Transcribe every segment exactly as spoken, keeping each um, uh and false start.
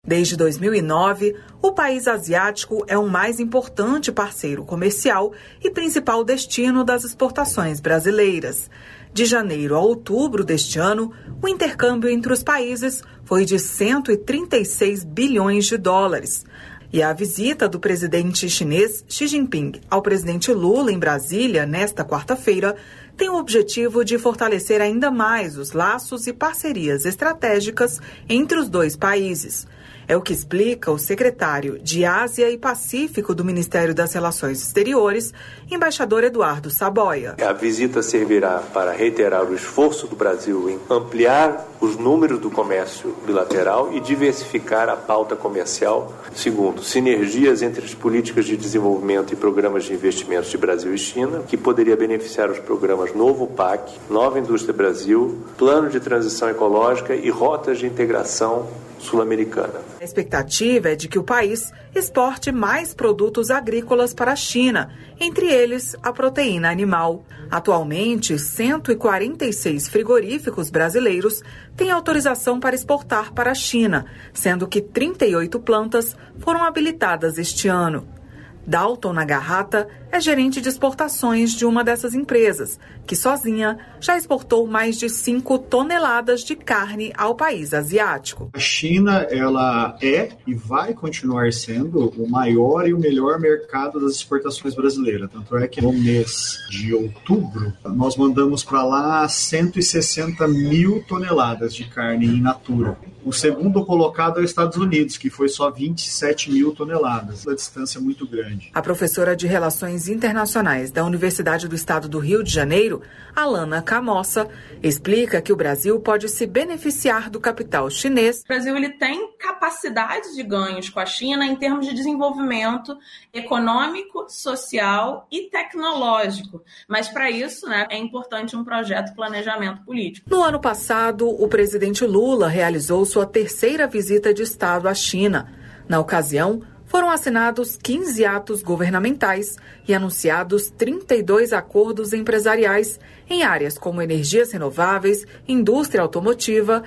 Desde dois mil e nove, o país asiático é o mais importante parceiro comercial e principal destino das exportações brasileiras. De janeiro a outubro deste ano, o intercâmbio entre os países foi de cento e trinta e seis bilhões de dólares. E a visita do presidente chinês Xi Jinping ao presidente Lula em Brasília, nesta quarta-feira, tem o objetivo de fortalecer ainda mais os laços e parcerias estratégicas entre os dois países. É o que explica o secretário de Ásia e Pacífico do Ministério das Relações Exteriores, embaixador Eduardo Saboia. A visita servirá para reiterar o esforço do Brasil em ampliar os números do comércio bilateral e diversificar a pauta comercial. Segundo, sinergias entre as políticas de desenvolvimento e programas de investimentos de Brasil e China, que poderia beneficiar os programas Novo P A C, Nova Indústria Brasil, Plano de Transição Ecológica e Rotas de Integração Sul-Americana. A expectativa é de que o país exporte mais produtos agrícolas para a China, entre eles a proteína animal. Atualmente, cento e quarenta e seis frigoríficos brasileiros têm autorização para exportar para a China, sendo que trinta e oito plantas foram habilitadas este ano. Dalton Nagarrata é gerente de exportações de uma dessas empresas, que sozinha já exportou mais de cinco toneladas de carne ao país asiático. A China, ela é e vai continuar sendo o maior e o melhor mercado das exportações brasileiras. Tanto é que no mês de outubro, nós mandamos para lá cento e sessenta mil toneladas de carne in natura. O segundo colocado é os Estados Unidos, que foi só vinte e sete mil toneladas. A distância é muito grande. A professora de Relações Internacionais da Universidade do Estado do Rio de Janeiro, Alana Camossa, explica que o Brasil pode se beneficiar do capital chinês. O Brasil ele tem capacidade de ganhos com a China em termos de desenvolvimento econômico, social e tecnológico. Mas para isso, né, é importante um projeto de planejamento político. No ano passado, o presidente Lula realizou sua terceira visita de Estado à China. Na ocasião, foram assinados quinze atos governamentais e anunciados trinta e dois acordos empresariais em áreas como energias renováveis, indústria automotiva,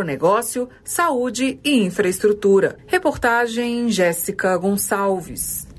agronegócio, saúde e infraestrutura. Reportagem Jéssica Gonçalves.